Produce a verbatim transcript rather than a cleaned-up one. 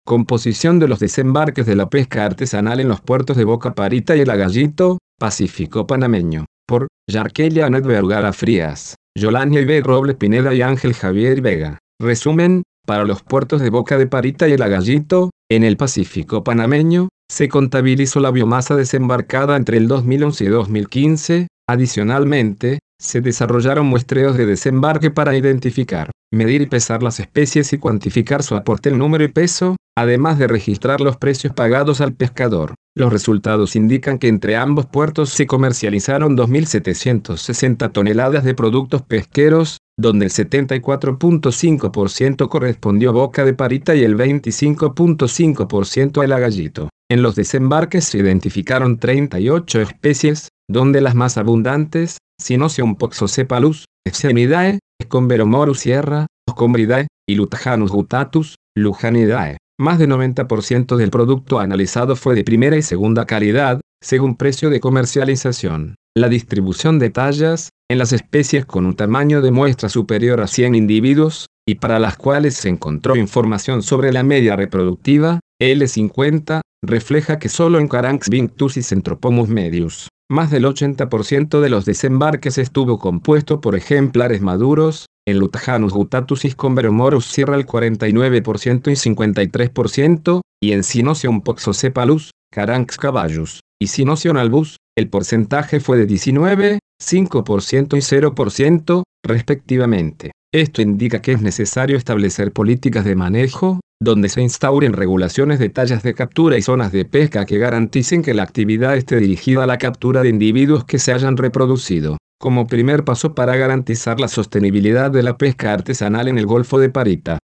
Composición de los desembarques de la pesca artesanal en los puertos de Boca Parita y El Agallito, Pacífico Panameño. Por Yarkelia Anet Vergara Frías, Yolanda Ibe Robles Pineda y Ángel Javier Vega. Resumen: para los puertos de Boca de Parita y El Agallito, en el Pacífico Panameño, se contabilizó la biomasa desembarcada entre el dos mil once y dos mil quince. Adicionalmente, se desarrollaron muestreos de desembarque para identificar, medir y pesar las especies y cuantificar su aporte en número y peso, además de registrar los precios pagados al pescador. Los resultados indican que entre ambos puertos se comercializaron dos mil setecientas sesenta toneladas de productos pesqueros, donde el setenta y cuatro punto cinco por ciento correspondió a Boca de Parita y el veinticinco punto cinco por ciento a El Agallito. En los desembarques se identificaron treinta y ocho especies, donde las más abundantes, Cynocium poxocephalus, Exemidae, Scomberomorus sierra, Oscombridae, y Lutajanus guttatus, Lujanidae. Más del noventa por ciento del producto analizado fue de primera y segunda calidad, según precio de comercialización. La distribución de tallas, en las especies con un tamaño de muestra superior a cien individuos, y para las cuales se encontró información sobre la media reproductiva, L cincuenta, refleja que solo en Caranx vinctus y Centropomus medius, más del ochenta por ciento de los desembarques estuvo compuesto por ejemplares maduros, en Lutajanus guttatus y Scomberomorus sierra el cuarenta y nueve por ciento y cincuenta y tres por ciento, y en Cynocium poxocephalus, Caranx caballus, y Cynocium albus, el porcentaje fue de diecinueve, cinco por ciento y cero por ciento, respectivamente. Esto indica que es necesario establecer políticas de manejo, donde se instauren regulaciones de tallas de captura y zonas de pesca que garanticen que la actividad esté dirigida a la captura de individuos que se hayan reproducido, como primer paso para garantizar la sostenibilidad de la pesca artesanal en el Golfo de Parita.